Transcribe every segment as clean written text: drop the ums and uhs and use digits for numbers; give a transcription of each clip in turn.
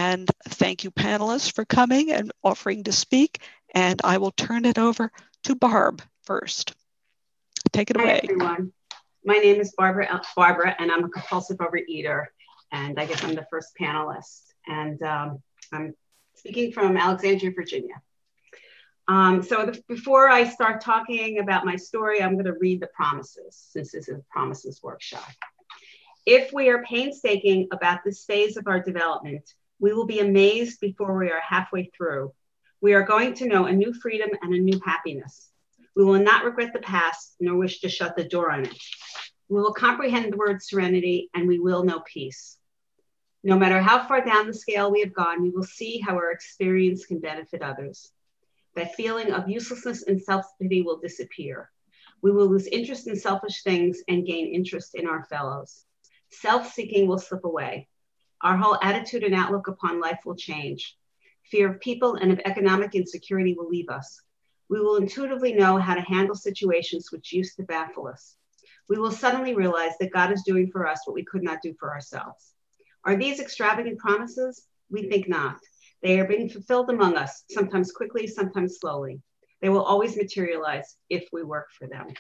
And thank you, panelists, for coming and offering to speak. And I will turn it over to Barb first. Take it away. Hi, everyone. My name is Barbara, and I'm a compulsive overeater. And I guess I'm the first panelist. And I'm speaking from Alexandria, Virginia. Before I start talking about my story, I'm going to read the promises, since this is a promises workshop. If we are painstaking about this phase of our development, we will be amazed before we are halfway through. We are going to know a new freedom and a new happiness. We will not regret the past, nor wish to shut the door on it. We will comprehend the word serenity, and we will know peace. No matter how far down the scale we have gone, we will see how our experience can benefit others. That feeling of uselessness and self-pity will disappear. We will lose interest in selfish things and gain interest in our fellows. Self-seeking will slip away. Our whole attitude and outlook upon life will change. Fear of people and of economic insecurity will leave us. We will intuitively know how to handle situations which used to baffle us. We will suddenly realize that God is doing for us what we could not do for ourselves. Are these extravagant promises? We think not. They are being fulfilled among us, sometimes quickly, sometimes slowly. They will always materialize if we work for them.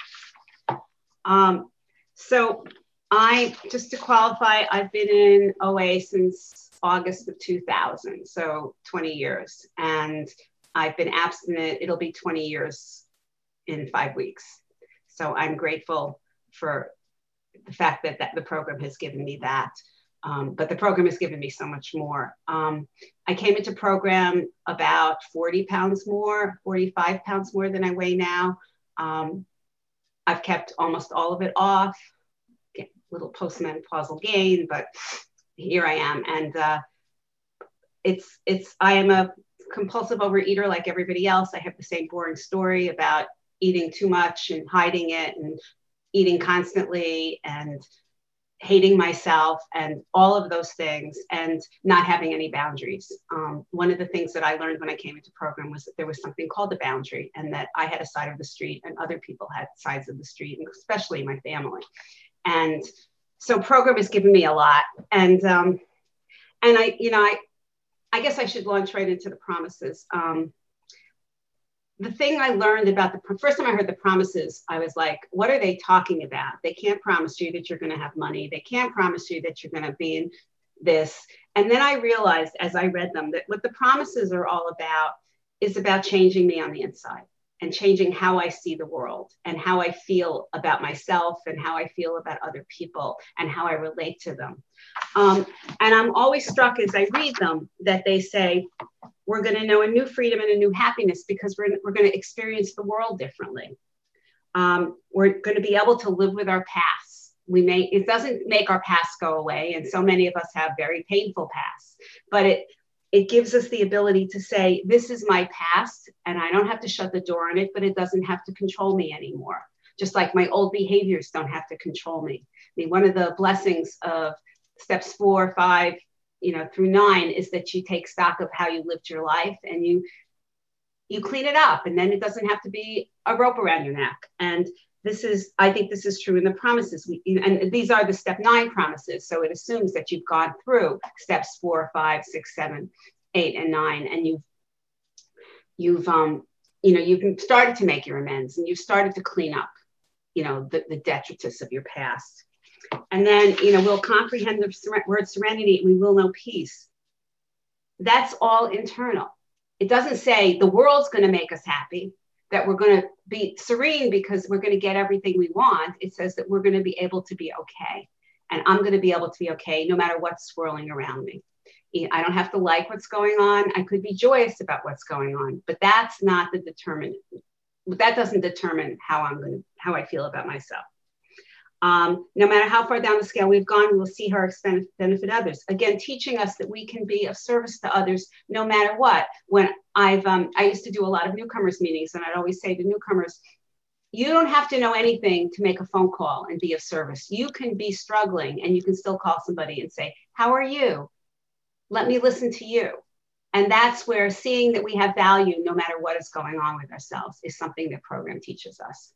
Just to qualify, I've been in OA since August of 2000, so 20 years. And I've been abstinent, it'll be 20 years in 5 weeks. So I'm grateful for the fact that the program has given me that. But the program has given me so much more. I came into program about 40 pounds more, 45 pounds more than I weigh now. I've kept almost all of it off. Little postmenopausal gain, but here I am. And I am a compulsive overeater like everybody else. I have the same boring story about eating too much and hiding it and eating constantly and hating myself and all of those things and not having any boundaries. One of the things that I learned when I came into program was that there was something called a boundary, and that I had a side of the street and other people had sides of the street, and especially my family. And so program has given me a lot. And I guess I should launch right into the promises. The thing I learned about first time I heard the promises, I was like, what are they talking about? They can't promise you that you're going to have money. They can't promise you that you're going to be in this. And then I realized as I read them that what the promises are all about is about changing me on the inside and changing how I see the world and how I feel about myself and how I feel about other people and how I relate to them. And I'm always struck as I read them that they say, we're going to know a new freedom and a new happiness because we're going to experience the world differently. We're going to be able to live with our past. It doesn't make our past go away. And so many of us have very painful pasts, but it gives us the ability to say, this is my past and I don't have to shut the door on it, but it doesn't have to control me anymore. Just like my old behaviors don't have to control me. I mean, one of the blessings of steps 4, 5, through 9 is that you take stock of how you lived your life and you clean it up, and then it doesn't have to be a rope around your neck. And I think this is true in the promises. And these are the step 9 promises. So it assumes that you've gone through steps 4, 5, 6, 7, 8, and 9, and you've started to make your amends and you've started to clean up, the detritus of your past. And then, we'll comprehend the word serenity, and we will know peace. That's all internal. It doesn't say the world's going to make us happy, that we're going to be serene because we're going to get everything we want. It says that we're going to be able to be okay. And I'm going to be able to be okay no matter what's swirling around me. I don't have to like what's going on. I could be joyous about what's going on, but that's not the determinant. That doesn't determine how I feel about myself. No matter how far down the scale we've gone, we will see how our benefit others. Again, teaching us that we can be of service to others no matter what. When I used to do a lot of newcomers meetings, and I'd always say to newcomers, you don't have to know anything to make a phone call and be of service. You can be struggling and you can still call somebody and say, how are you? Let me listen to you. And that's where seeing that we have value no matter what is going on with ourselves is something that program teaches us.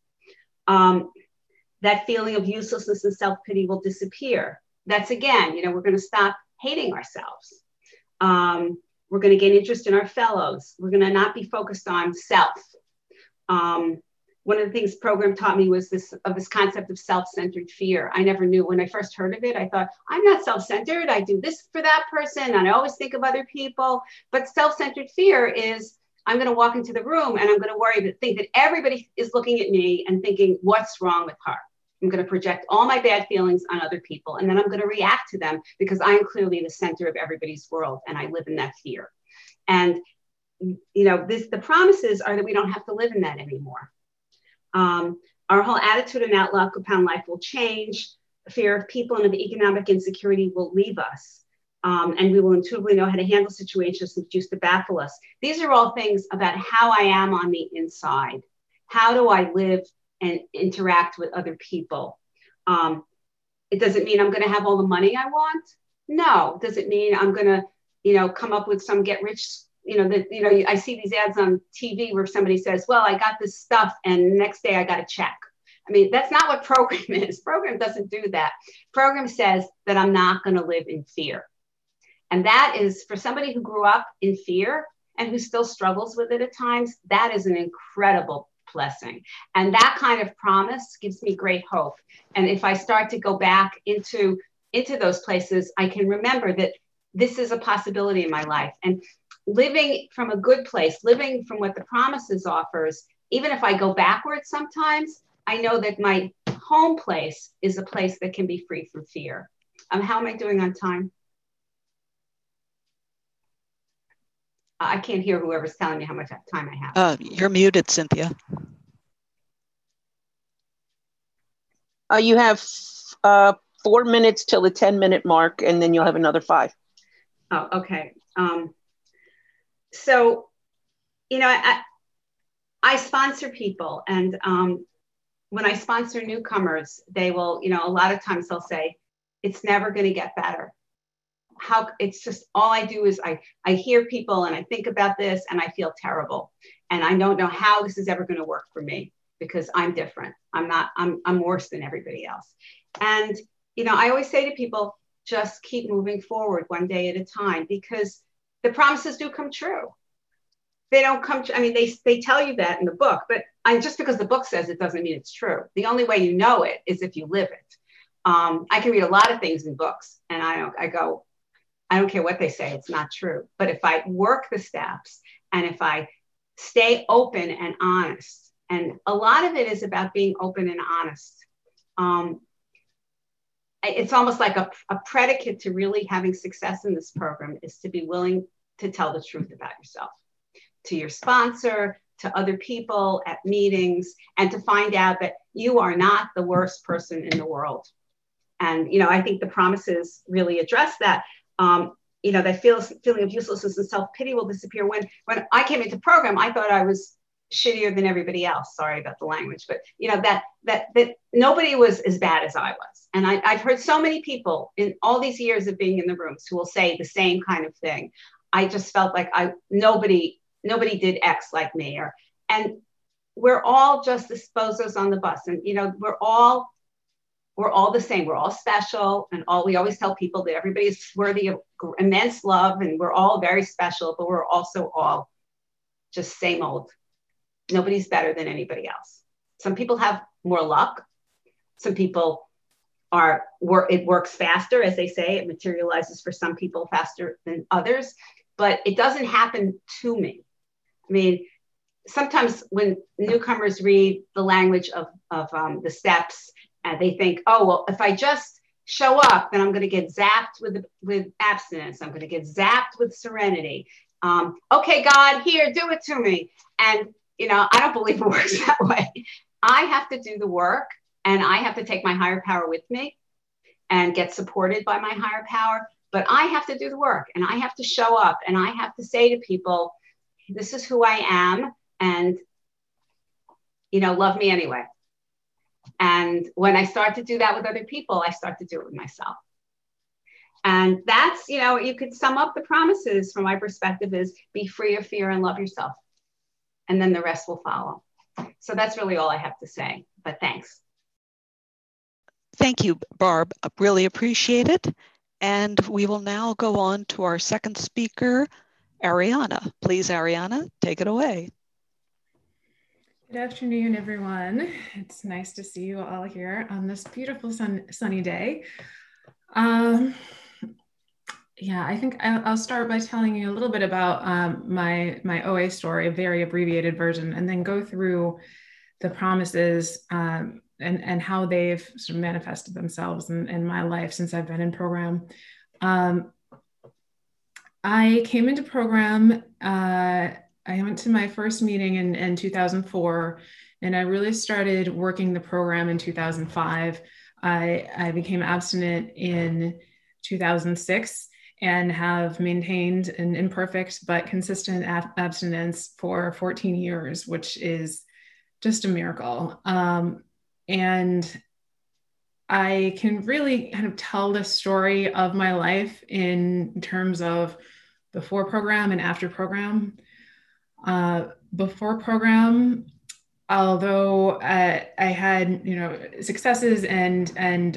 That feeling of uselessness and self-pity will disappear. That's again, we're going to stop hating ourselves. We're going to gain interest in our fellows. We're going to not be focused on self. One of the things program taught me was this concept of self-centered fear. I never knew. When I first heard of it, I thought, I'm not self-centered. I do this for that person, and I always think of other people. But self-centered fear is, I'm going to walk into the room and I'm going to think that everybody is looking at me and thinking, what's wrong with her? I'm going to project all my bad feelings on other people, and then I'm going to react to them because I am clearly the center of everybody's world, and I live in that fear. And the promises are that we don't have to live in that anymore. Our whole attitude and outlook upon life will change. The fear of people and of economic insecurity will leave us. And we will intuitively know how to handle situations that used to baffle us. These are all things about how I am on the inside. How do I live and interact with other people? It doesn't mean I'm going to have all the money I want. No, it doesn't mean I'm going to, come up with some get rich. I see these ads on TV where somebody says, well, I got this stuff and the next day I got a check. I mean, that's not what program is. Program doesn't do that. Program says that I'm not going to live in fear. And that is, for somebody who grew up in fear and who still struggles with it at times, that is an incredible blessing. And that kind of promise gives me great hope. And if I start to go back into those places, I can remember that this is a possibility in my life. And living from a good place, living from what the promises offers, even if I go backwards sometimes, I know that my home place is a place that can be free from fear. How am I doing on time? I can't hear whoever's telling me how much time I have. You're muted, Cynthia. You have 4 minutes till the 10-minute mark, and then you'll have another 5. Oh, okay. So, I sponsor people, and when I sponsor newcomers, they will, a lot of times they'll say, it's never going to get better. It's just, all I do is I hear people and I think about this and I feel terrible. And I don't know how this is ever going to work for me because I'm different. I'm worse than everybody else. And, I always say to people, just keep moving forward one day at a time, because the promises do come true. They don't come true. I mean, they tell you that in the book, but just because the book says it doesn't mean it's true. The only way you know it is if you live it. I can read a lot of things in books and I don't care what they say, it's not true. But if I work the steps and if I stay open and honest, and a lot of it is about being open and honest. It's almost like a predicate to really having success in this program is to be willing to tell the truth about yourself, to your sponsor, to other people at meetings, and to find out that you are not the worst person in the world. And, I think the promises really address that. That feeling of uselessness and self-pity will disappear. When I came into program, I thought I was shittier than everybody else. Sorry about the language, but that nobody was as bad as I was. And I've heard so many people in all these years of being in the rooms who will say the same kind of thing. I just felt like nobody did X like me, and we're all just disposers on the bus. And, we're all the same. We're all special. And we always tell people that everybody is worthy of immense love. And we're all very special, but we're also all just same old. Nobody's better than anybody else. Some people have more luck. Some people it works faster, as they say. It materializes for some people faster than others, but it doesn't happen to me. I mean, sometimes when newcomers read the language of the steps, they think, oh, well, if I just show up, then I'm going to get zapped with abstinence. I'm going to get zapped with serenity. Okay, God, here, do it to me. And, I don't believe it works that way. I have to do the work, and I have to take my higher power with me and get supported by my higher power. But I have to do the work, and I have to show up, and I have to say to people, this is who I am, and, love me anyway. And when I start to do that with other people, I start to do it with myself. And that's, you could sum up the promises from my perspective is be free of fear and love yourself. And then the rest will follow. So that's really all I have to say, but thanks. Thank you, Barb. I really appreciate it. And we will now go on to our second speaker, Ariana. Please, Ariana, take it away. Good afternoon, everyone. It's nice to see you all here on this beautiful sunny day. Yeah, I think I'll start by telling you a little bit about my OA story, a very abbreviated version, and then go through the promises and how they've sort of manifested themselves in my life since I've been in program. I came into program, I went to my first meeting in 2004, and I really started working the program in 2005. I became abstinent in 2006 and have maintained an imperfect but consistent abstinence for 14 years, which is just a miracle. And I can really kind of tell the story of my life in terms of before program and after program. Before program, although I had, successes and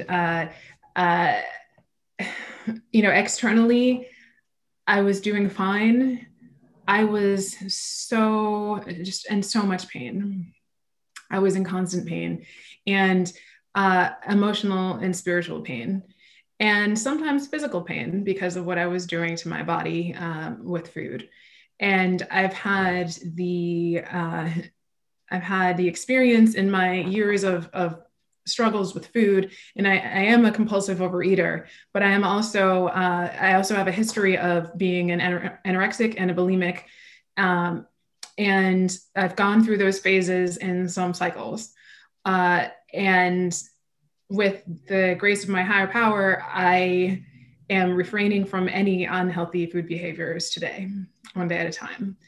externally, I was doing fine. I was so much pain. I was in constant pain and emotional and spiritual pain, and sometimes physical pain because of what I was doing to my body with food. And I've had the experience in my years of struggles with food, and I am a compulsive overeater, but I also have a history of being an anorexic and a bulimic, and I've gone through those phases in some cycles, and with the grace of my higher power, I am refraining from any unhealthy food behaviors today, one day at a time.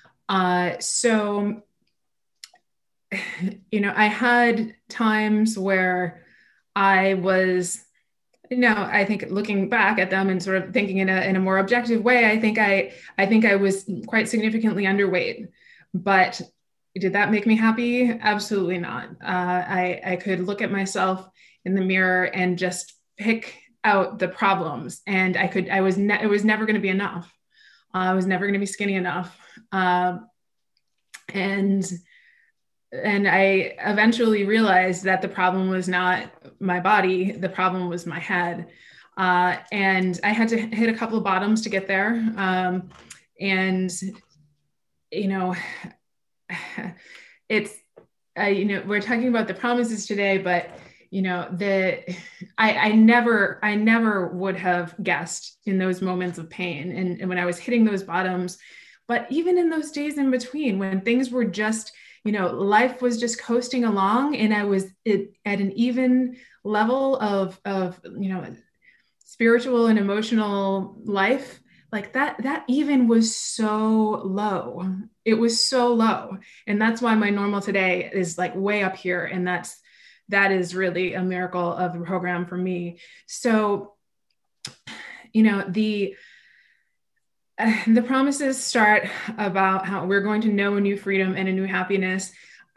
So I had times where I was, I think looking back at them and sort of thinking in a more objective way, I think I was quite significantly underweight. But did that make me happy? Absolutely not. I could look at myself in the mirror and just pick out the problems, and it was never going to be enough. I was never going to be skinny enough. And I eventually realized that the problem was not my body, the problem was my head. And I had to hit a couple of bottoms to get there. It's, we're talking about the promises today, but I never would have guessed in those moments of pain and when I was hitting those bottoms, but even in those days in between when things were just, life was just coasting along and I was at an even level of spiritual and emotional life, like that even was so low. It was so low. And that's why my normal today is like way up here. And that is really a miracle of the program for me. So, the promises start about how we're going to know a new freedom and a new happiness.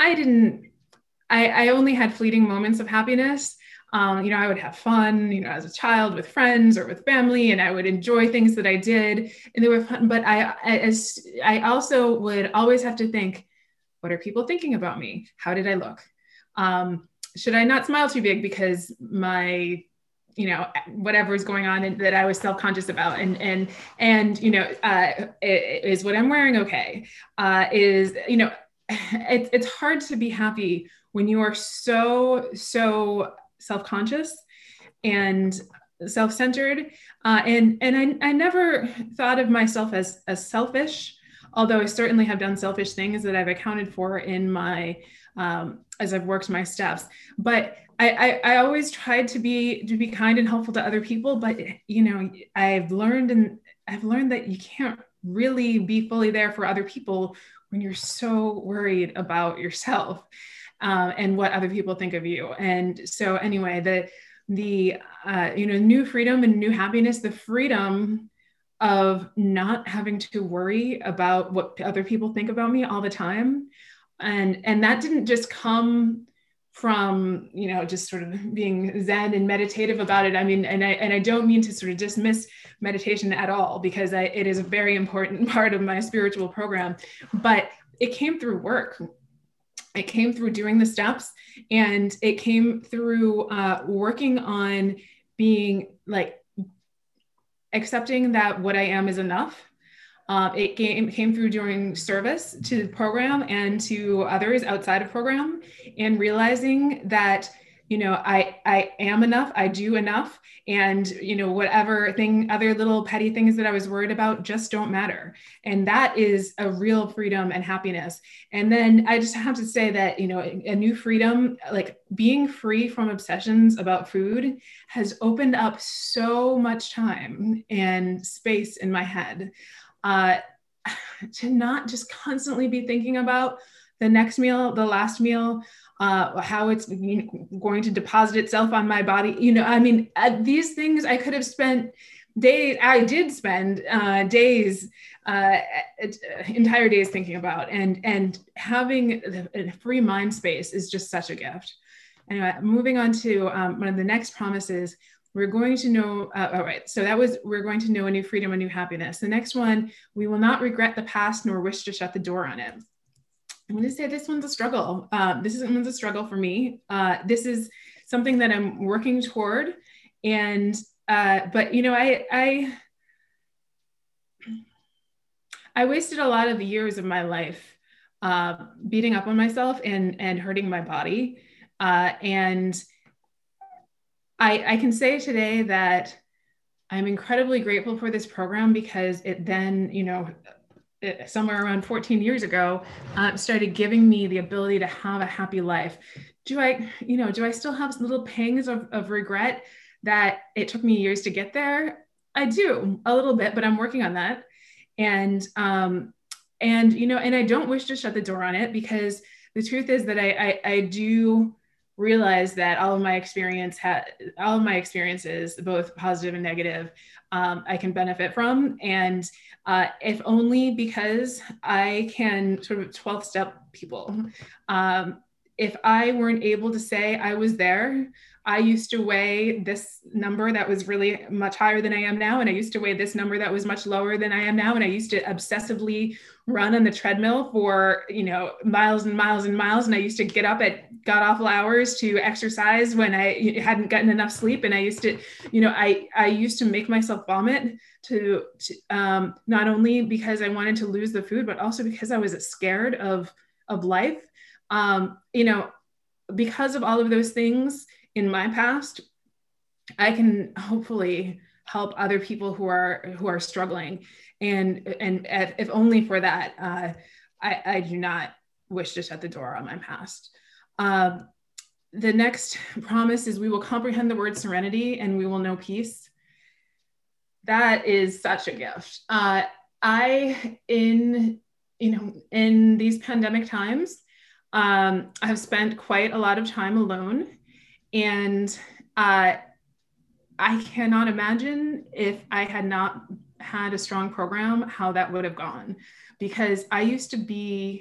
I only had fleeting moments of happiness. I would have fun, as a child with friends or with family, and I would enjoy things that I did and they were fun. But I also would always have to think, what are people thinking about me? How did I look? Should I not smile too big because my, whatever is going on and that I was self-conscious about, and is what I'm wearing okay? It's hard to be happy when you are so self-conscious and self-centered. And I never thought of myself as selfish, although I certainly have done selfish things that I've accounted for in my as I've worked my steps. But I always tried to be kind and helpful to other people. But I've learned that you can't really be fully there for other people when you're so worried about yourself and what other people think of you. And so anyway, the new freedom and new happiness, the freedom of not having to worry about what other people think about me all the time. And that didn't just come from, you know, just sort of being Zen and meditative about it. I mean, and I don't mean to sort of dismiss meditation at all, because it is a very important part of my spiritual program, but it came through work. It came through doing the steps, and it came through working on being like accepting that what I am is enough. It came through doing service to the program and to others outside of program, and realizing that, you know, I am enough, I do enough, and, you know, whatever other little petty things that I was worried about just don't matter. And that is a real freedom and happiness. And then I just have to say that, you know, a new freedom, like being free from obsessions about food, has opened up so much time and space in my head. To not just constantly be thinking about the next meal, the last meal, how it's going to deposit itself on my body. You know, I mean, these things I could have spent days, I did spend days, entire days thinking about, and having a free mind space is just such a gift. Anyway, moving on to one of the next promises. We're going to know, all right, so we're going to know a new freedom, a new happiness. The next one, we will not regret the past nor wish to shut the door on it. I'm going to say this one's a struggle. This one's a struggle for me. This is something that I'm working toward. And, but you know, I wasted a lot of the years of my life beating up on myself and hurting my body. And I can say today that I'm incredibly grateful for this program, because it then, you know, somewhere around 14 years ago, started giving me the ability to have a happy life. Do I still have little pangs of regret that it took me years to get there? I do, a little bit, but I'm working on that. And you know, and I don't wish to shut the door on it, because the truth is that I do realize that all of my experiences, both positive and negative, I can benefit from. And if only because I can sort of 12th step people. If I weren't able to say I was there, I used to weigh this number that was really much higher than I am now. And I used to weigh this number that was much lower than I am now. And I used to obsessively run on the treadmill for, you know, miles and miles and miles. And I used to get up at god awful hours to exercise when I hadn't gotten enough sleep. And I used to, you know, I used to make myself vomit to not only because I wanted to lose the food, but also because I was scared of life. You know, because of all of those things in my past, I can hopefully help other people who are struggling, and if only for that, I do not wish to shut the door on my past. The next promise is we will comprehend the word serenity and we will know peace. That is such a gift. In these pandemic times, I have spent quite a lot of time alone, and I cannot imagine if I had not had a strong program, how that would have gone, because I used to be,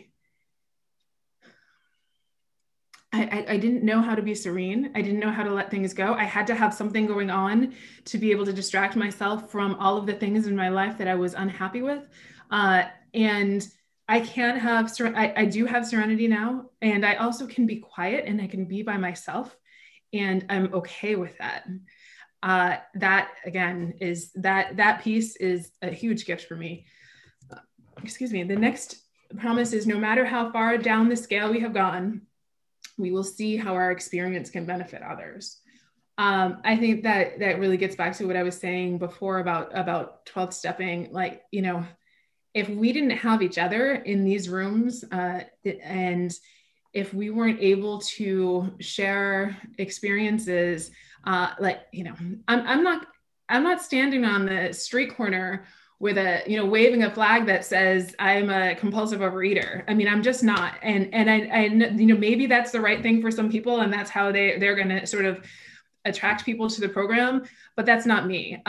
I didn't know how to be serene. I didn't know how to let things go. I had to have something going on to be able to distract myself from all of the things in my life that I was unhappy with. And I can't have, I do have serenity now, and I also can be quiet and I can be by myself, and I'm okay with that. That again is that piece is a huge gift for me. Excuse me. The next promise is no matter how far down the scale we have gone, we will see how our experience can benefit others. I think that really gets back to what I was saying before about 12th stepping. Like, you know, if we didn't have each other in these rooms, and if we weren't able to share experiences, like, you know, I'm not standing on the street corner with waving a flag that says I'm a compulsive overeater. I mean, I'm just not. And I maybe that's the right thing for some people, and that's how they're going to sort of attract people to the program, but that's not me.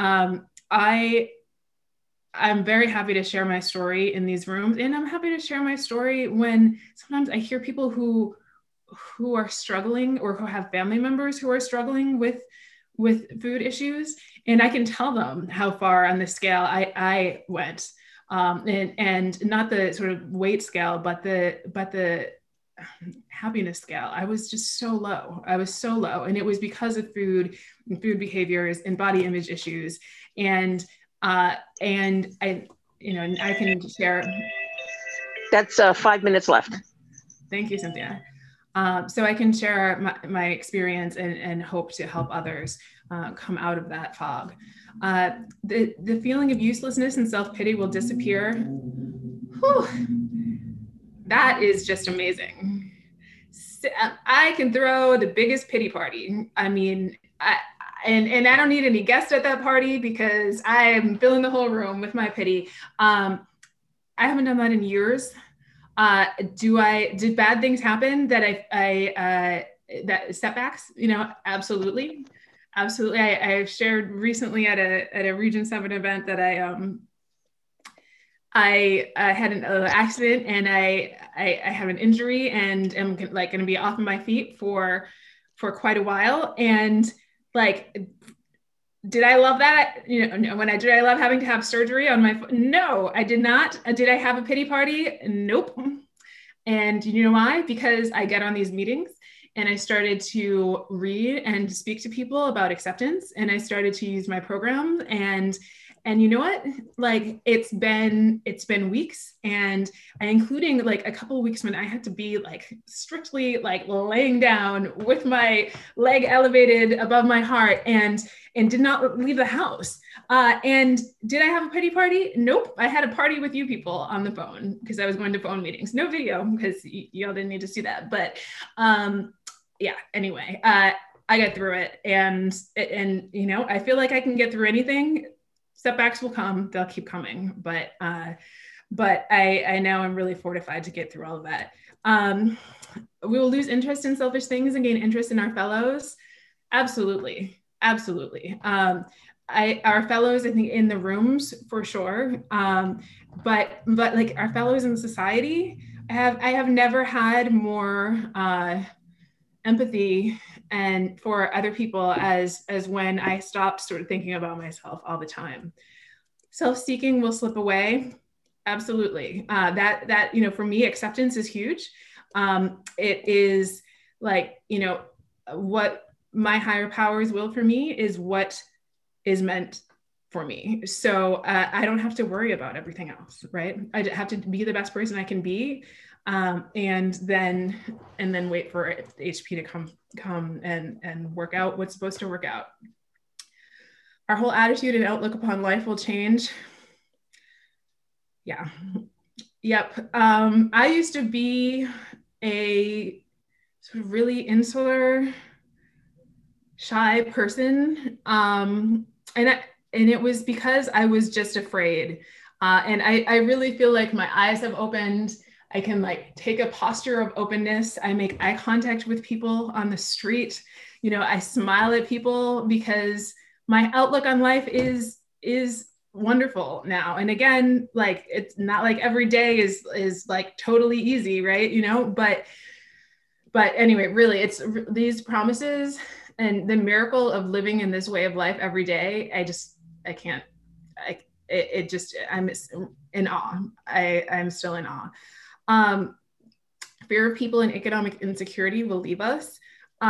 I'm very happy to share my story in these rooms, and I'm happy to share my story when sometimes I hear people who who are struggling or who have family members who are struggling with food issues, and I can tell them how far on the scale I went, and not the sort of weight scale, but the happiness scale. I was just so low. I was so low, and it was because of food and food behaviors and body image issues, and I, I can share. That's 5 minutes left. Thank you, Cynthia. So I can share my experience and hope to help others come out of that fog. The feeling of uselessness and self-pity will disappear. Whew. That is just amazing. I can throw the biggest pity party. I mean, and I don't need any guests at that party because I am filling the whole room with my pity. I haven't done that in years. Did bad things happen that that setbacks, absolutely. Absolutely. I've shared recently at a Region 7 event that I had an accident, and I have an injury, and am like going to be off of my feet for quite a while. And like, did I love that? Did I love having to have surgery on my foot? No, I did not. Did I have a pity party? Nope. And you know why? Because I get on these meetings and I started to read and speak to people about acceptance, and I started to use my program, and you know what? Like, it's been weeks, and including like a couple of weeks when I had to be like strictly like laying down with my leg elevated above my heart and did not leave the house. And did I have a pity party? Nope. I had a party with you people on the phone because I was going to phone meetings. No video because y'all didn't need to see that. But yeah, anyway, I got through it, and I feel like I can get through anything. Setbacks will come, they'll keep coming, but I now am really fortified to get through all of that. We will lose interest in selfish things and gain interest in our fellows. Absolutely, absolutely. Our fellows, I think, in the rooms for sure, but like our fellows in society, I have never had more empathy and for other people as when I stopped sort of thinking about myself all the time. Self-seeking will slip away. Absolutely. That for me, acceptance is huge. It is like, what my higher powers will for me is what is meant for me. So I don't have to worry about everything else, right? I have to be the best person I can be. And then wait for HP to come and work out what's supposed to work out. Our whole attitude and outlook upon life will change. Yeah. Yep. I used to be a sort of really insular, shy person. And it was because I was just afraid. And I really feel like my eyes have opened. I can like take a posture of openness. I make eye contact with people on the street. I smile at people because my outlook on life is wonderful now. And again, like, it's not like every day is like totally easy, right? But anyway, really, it's these promises and the miracle of living in this way of life every day. I'm in awe. I'm still in awe. Fear of people and economic insecurity will leave us.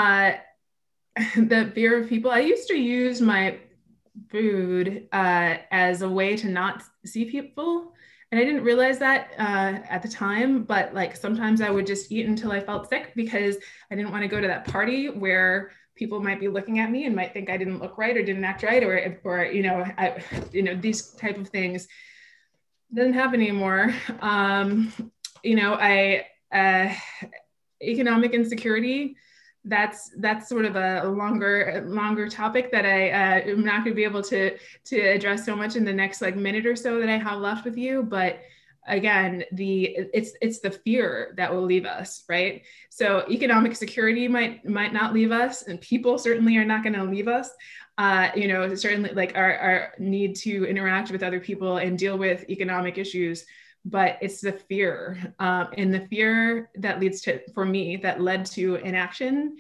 The fear of people, I used to use my food as a way to not see people. And I didn't realize that at the time, but like sometimes I would just eat until I felt sick because I didn't want to go to that party where people might be looking at me and might think I didn't look right or didn't act right, or these type of things. It doesn't happen anymore. Economic insecurity, that's sort of a longer topic that I am not going to be able to address so much in the next like minute or so that I have left with you. But again, it's the fear that will leave us, right? So economic security might not leave us, and people certainly are not going to leave us. Certainly like our need to interact with other people and deal with economic issues but it's the fear, and the fear that leads to, for me, that led to inaction,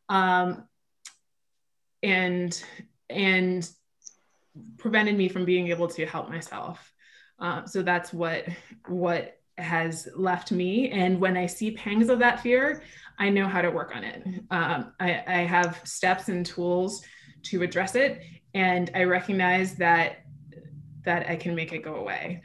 and prevented me from being able to help myself. So that's what has left me. And when I see pangs of that fear, I know how to work on it. I have steps and tools to address it, and I recognize that I can make it go away.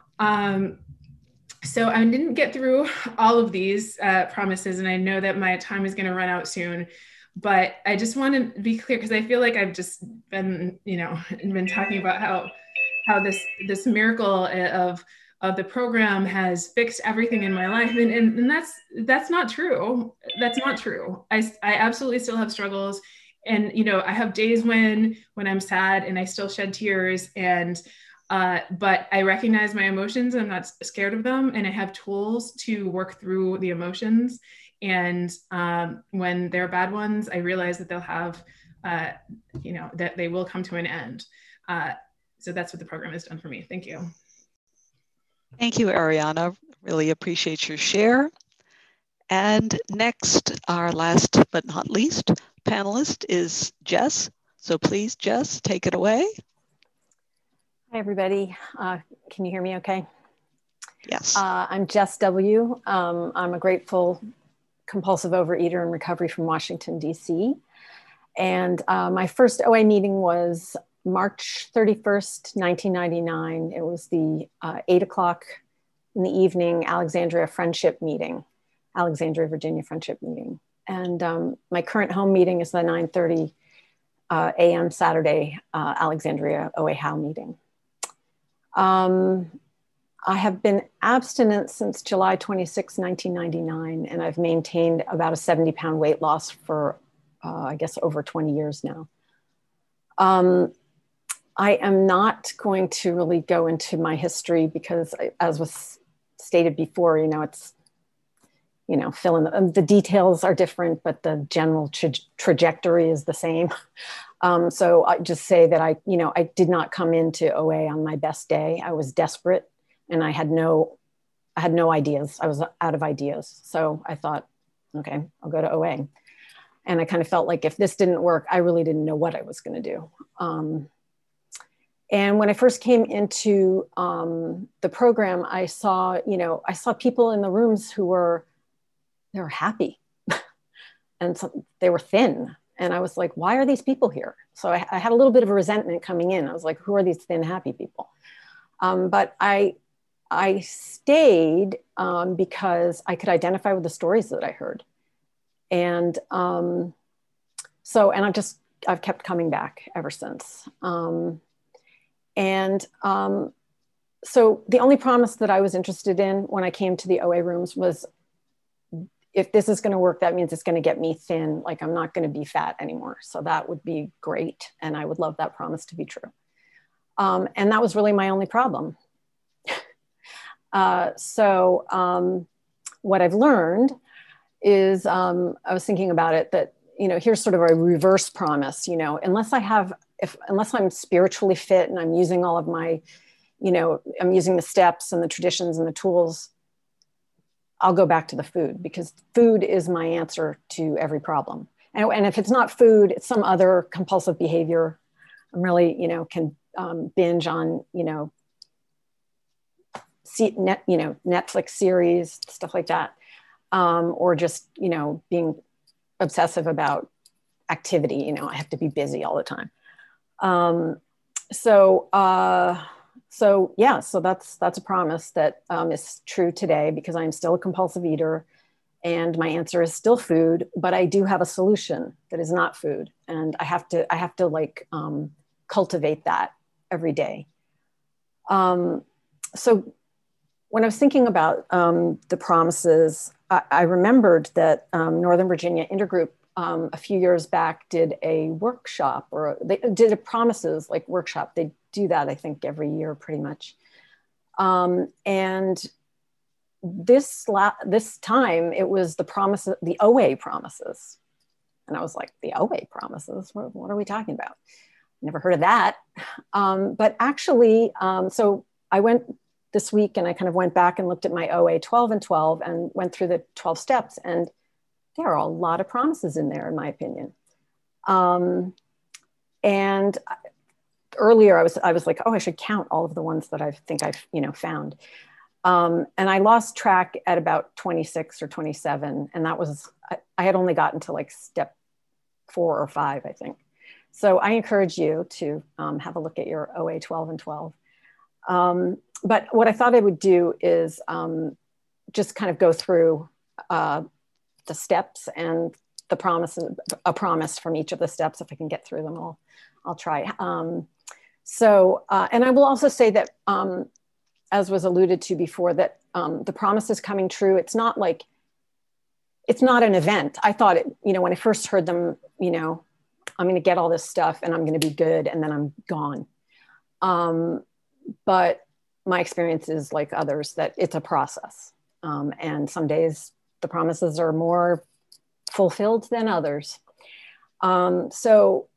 So I didn't get through all of these promises, and I know that my time is going to run out soon. But I just want to be clear, because I feel like I've just been, been talking about how this miracle of the program has fixed everything in my life, and that's not true. That's not true. I absolutely still have struggles, and I have days when I'm sad and I still shed tears, and but I recognize my emotions. I'm not scared of them, and I have tools to work through the emotions. And when they're bad ones, I realize that they'll have, that they will come to an end. So that's what the program has done for me. Thank you. Thank you, Ariana. Really appreciate your share. And next, our last but not least panelist is Jess. So please, Jess, take it away. Hi, everybody. Can you hear me okay? Yes. I'm Jess W. I'm a grateful compulsive overeater in recovery from Washington, D.C. And my first OA meeting was March 31st, 1999. It was the 8 o'clock in the evening Alexandria Friendship Meeting, Alexandria, Virginia Friendship Meeting. And my current home meeting is the 9:30 a.m. Saturday Alexandria OA How meeting. I have been abstinent since July 26, 1999, and I've maintained about a 70-pound weight loss for, I guess, over 20 years now. I am not going to really go into my history because, as was stated before, it's, fill in the details are different, but the general trajectory is the same. So I just say that I did not come into OA on my best day. I was desperate. And I had no ideas. I was out of ideas. So I thought, okay, I'll go to OA. And I kind of felt like if this didn't work, I really didn't know what I was going to do. And when I first came into the program, I saw people in the rooms who were happy and they were thin. And I was like, why are these people here? So I had a little bit of a resentment coming in. I was like, who are these thin, happy people? But I stayed because I could identify with the stories that I heard. And I've kept coming back ever since. So the only promise that I was interested in when I came to the OA rooms was, if this is going to work, that means it's going to get me thin. Like, I'm not going to be fat anymore. So that would be great. And I would love that promise to be true. And that was really my only problem. What I've learned is, I was thinking about it, that, here's sort of a reverse promise, unless I'm spiritually fit and I'm using all of my, I'm using the steps and the traditions and the tools, I'll go back to the food, because food is my answer to every problem. And if it's not food, it's some other compulsive behavior. I'm really, can binge on, Netflix series, stuff like that. Or just, being obsessive about activity. I have to be busy all the time. So that's a promise that is true today, because I'm still a compulsive eater and my answer is still food, but I do have a solution that is not food. And I have to cultivate that every day. So when I was thinking about the promises, I remembered that Northern Virginia Intergroup a few years back did a workshop, or they did a promises like workshop. They do that, I think, every year pretty much. And this time it was the promise, the OA promises. And I was like, the OA promises? What are we talking about? Never heard of that. But actually, so I went this week and I kind of went back and looked at my OA 12 and 12 and went through the 12 steps, and there are a lot of promises in there, in my opinion. And earlier I was like, oh, I should count all of the ones that I think I've, found. And I lost track at about 26 or 27. And that was, I had only gotten to like step 4 or 5, I think. So I encourage you to have a look at your OA 12 and 12. But what I thought I would do is just kind of go through the steps and the promises, a promise from each of the steps. If I can get through them all, I'll try. And I will also say that, as was alluded to before, that the promise is coming true. It's not like, it's not an event. I thought it, when I first heard them, I'm going to get all this stuff and I'm going to be good and then I'm gone. But my experience is like others, that it's a process. And some days the promises are more fulfilled than others. This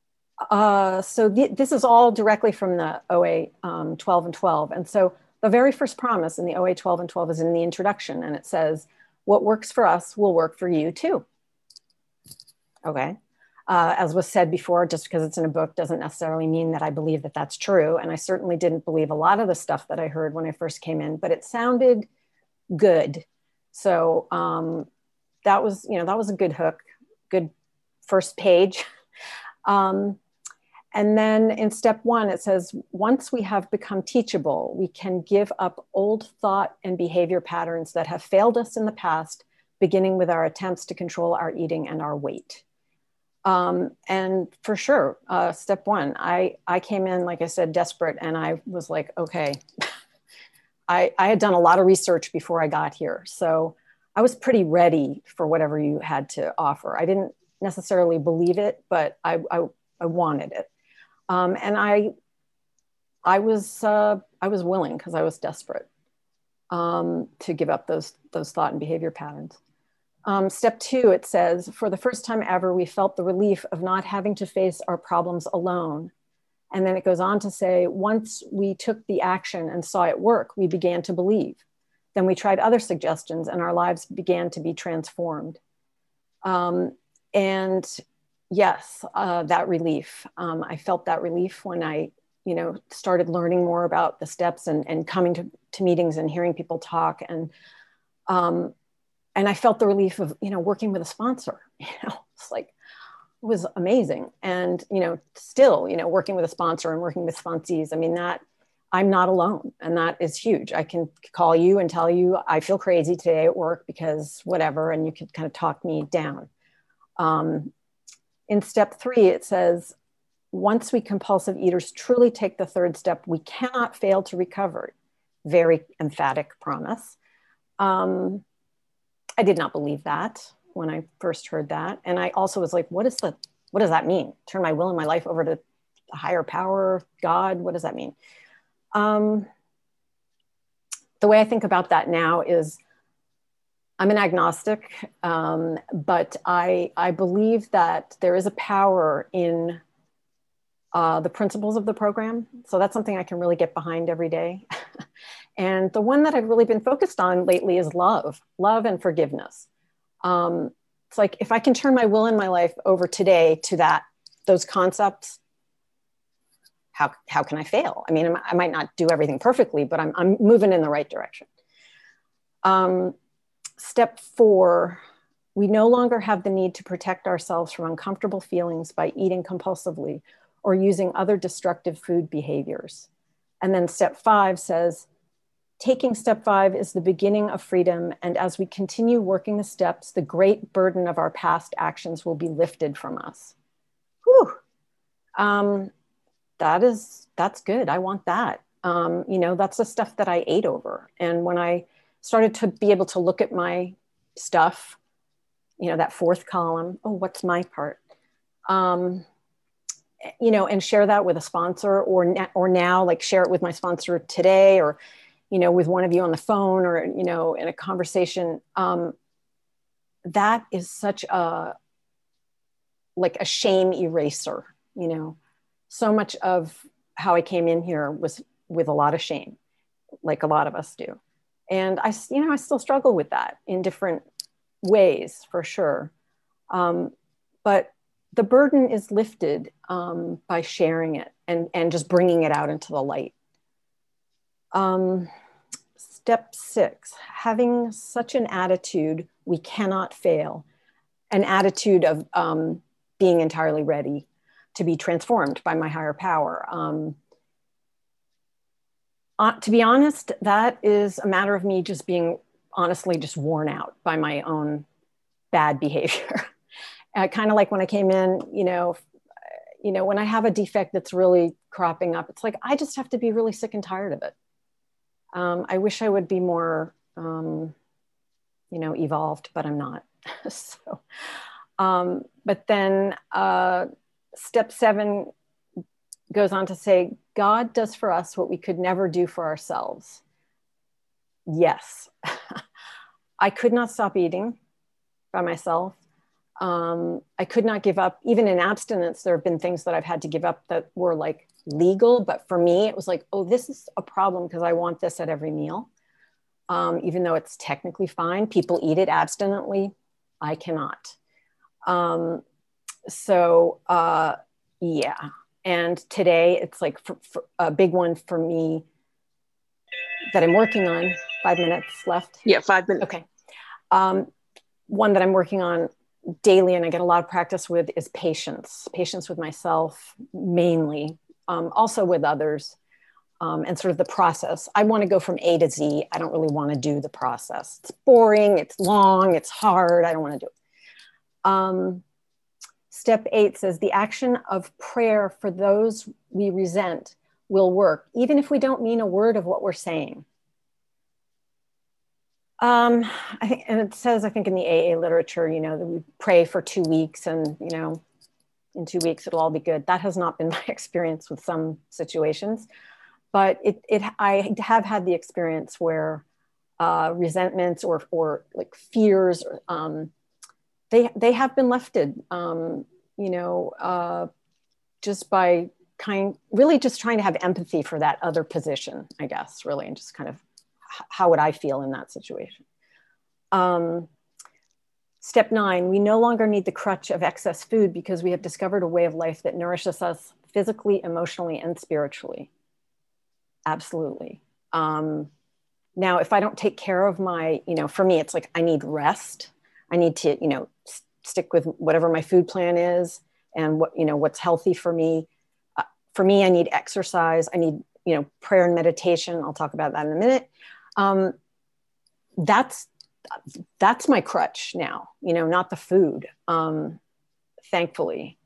is all directly from the OA 12 and 12. And so the very first promise in the OA 12 and 12 is in the introduction, and it says, what works for us will work for you too. Okay. As was said before, just because it's in a book doesn't necessarily mean that I believe that that's true. And I certainly didn't believe a lot of the stuff that I heard when I first came in, but it sounded good. So that was a good hook, good first page. And then in step 1, it says, once we have become teachable, we can give up old thought and behavior patterns that have failed us in the past, beginning with our attempts to control our eating and our weight. And for sure, step 1, I came in, like I said, desperate. And I was like, okay, I had done a lot of research before I got here. So I was pretty ready for whatever you had to offer. I didn't necessarily believe it, but I wanted it. And I was willing, because I was desperate, to give up those thought and behavior patterns. Step 2, it says, for the first time ever, we felt the relief of not having to face our problems alone. And then it goes on to say, once we took the action and saw it work, we began to believe. Then we tried other suggestions and our lives began to be transformed. And yes, that relief. I felt that relief when I, started learning more about the steps and coming to meetings and hearing people talk. And I felt the relief of, working with a sponsor. It's like, it was amazing. And, still, working with a sponsor and working with sponsees. I mean, that I'm not alone, and that is huge. I can call you and tell you I feel crazy today at work because whatever, and you can kind of talk me down. In step 3, it says, once we compulsive eaters truly take the 3rd step, we cannot fail to recover. Very emphatic promise. I did not believe that when I first heard that. And I also was like, what does that mean? Turn my will and my life over to a higher power, God? What does that mean? The way I think about that now is, I'm an agnostic, but I believe that there is a power in the principles of the program. So that's something I can really get behind every day. And the one that I've really been focused on lately is love and forgiveness. It's like, if I can turn my will and my life over today to those concepts, how can I fail? I mean, I might not do everything perfectly, but I'm moving in the right direction. Step 4, we no longer have the need to protect ourselves from uncomfortable feelings by eating compulsively or using other destructive food behaviors. And then step 5 says, taking step 5 is the beginning of freedom. And as we continue working the steps, the great burden of our past actions will be lifted from us. Whew. That's good. I want that. That's the stuff that I ate over. And when I started to be able to look at my stuff, that 4th column, oh, what's my part? And share that with a sponsor or now, like share it with my sponsor today, or, with one of you on the phone, or, in a conversation. That is such a shame eraser, So much of how I came in here was with a lot of shame. like a lot of us do. And I still struggle with that in different ways, for sure. But the burden is lifted by sharing it and just bringing it out into the light. Step 6, having such an attitude, we cannot fail, an attitude of being entirely ready to be transformed by my higher power. To be honest, that is a matter of me just being honestly just worn out by my own bad behavior. Kind of like when I came in, when I have a defect that's really cropping up, it's like, I just have to be really sick and tired of it. I wish I would be more, evolved, but I'm not. So, but then step 7 goes on to say, God does for us what we could never do for ourselves. Yes, I could not stop eating by myself. I could not give up. Even in abstinence, there have been things that I've had to give up that were like legal. But for me, it was like, oh, this is a problem because I want this at every meal. Even though it's technically fine, people eat it abstinently. I cannot. Yeah. And today it's like for a big one for me that I'm working on. 5 minutes left. Yeah, 5 minutes. Okay. One that I'm working on daily and I get a lot of practice with is patience with myself mainly, also with others, and sort of the process. I want to go from A to Z. I don't really want to do the process. It's boring, it's long, it's hard. I don't want to do it. Step 8 says the action of prayer for those we resent will work, even if we don't mean a word of what we're saying. I think, and it says, I think in the AA literature, that we pray for 2 weeks and, in 2 weeks, it'll all be good. That has not been my experience with some situations, but I have had the experience where resentments or like fears, they have been lifted, just by really just trying to have empathy for that other position, I guess, really, and just kind of how would I feel in that situation? Step 9, we no longer need the crutch of excess food because we have discovered a way of life that nourishes us physically, emotionally, and spiritually. Absolutely. Now, if I don't take care of my, for me, it's like I need rest. I need to, stick with whatever my food plan is and what's healthy for me. For me, I need exercise. I need, prayer and meditation. I'll talk about that in a minute. That's my crutch now, not the food, thankfully.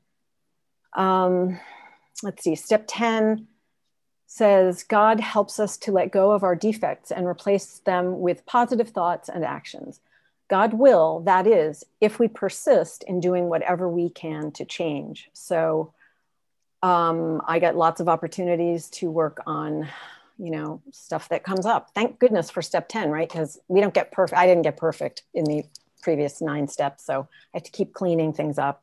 Let's see, step 10 says, God helps us to let go of our defects and replace them with positive thoughts and actions. God will, that is, if we persist in doing whatever we can to change. So I got lots of opportunities to work on stuff that comes up. Thank goodness for step 10, right? Because we don't get perfect. I didn't get perfect in the previous 9 steps. So I have to keep cleaning things up.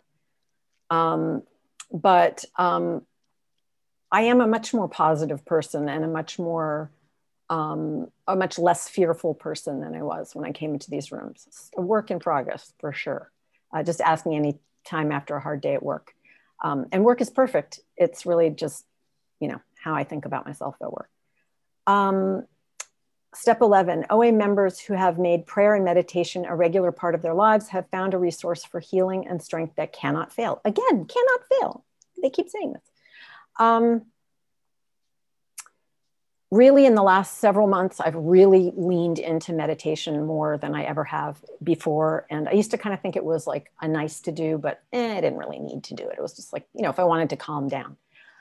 But I am a much more positive person and a much less fearful person than I was when I came into these rooms. It's a work in progress for sure. Just ask me any time after a hard day at work. And work is perfect. It's really just, how I think about myself at work. Step 11, OA members who have made prayer and meditation a regular part of their lives have found a resource for healing and strength that cannot fail. Again, cannot fail. They keep saying this. Really, in the last several months, I've really leaned into meditation more than I ever have before. And I used to kind of think it was like a nice to do, but I didn't really need to do it. It was just like, if I wanted to calm down.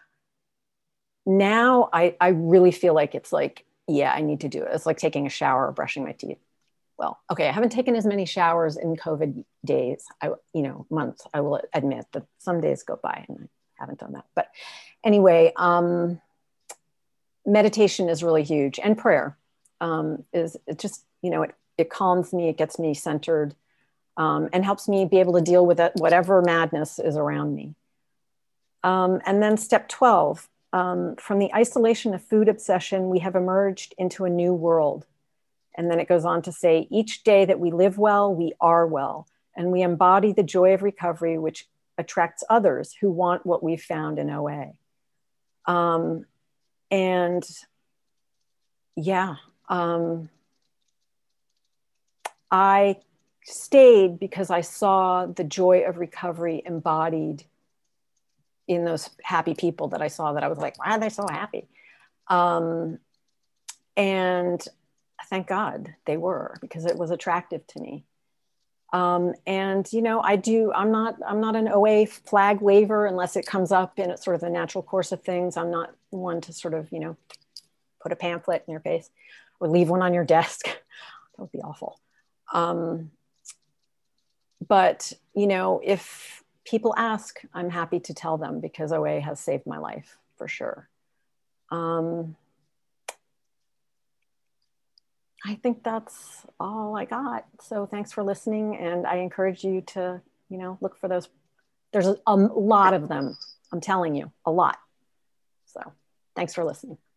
Now I really feel like it's like, yeah, I need to do it. It's like taking a shower or brushing my teeth. Well, okay, I haven't taken as many showers in COVID days, months. I will admit that some days go by and I haven't done that. But anyway, meditation is really huge, and prayer is it just, it calms me, it gets me centered, and helps me be able to deal with whatever madness is around me. And then step 12, From the isolation of food obsession, we have emerged into a new world. And then it goes on to say, each day that we live well, we are well, and we embody the joy of recovery, which attracts others who want what we've found in OA. And yeah, I stayed because I saw the joy of recovery embodied in those happy people that I saw, that I was like, why are they so happy? And thank God they were, because it was attractive to me. And, you know, I'm not an OA flag waver unless it comes up in sort of the natural course of things. I'm not one to sort of, you know, put a pamphlet in your face or leave one on your desk. That would be awful. But, you know, if people ask, I'm happy to tell them, because OA has saved my life for sure. I think that's all I got. So thanks for listening. And I encourage you to, you know, look for those. There's a lot of them. I'm telling you, a lot. So thanks for listening.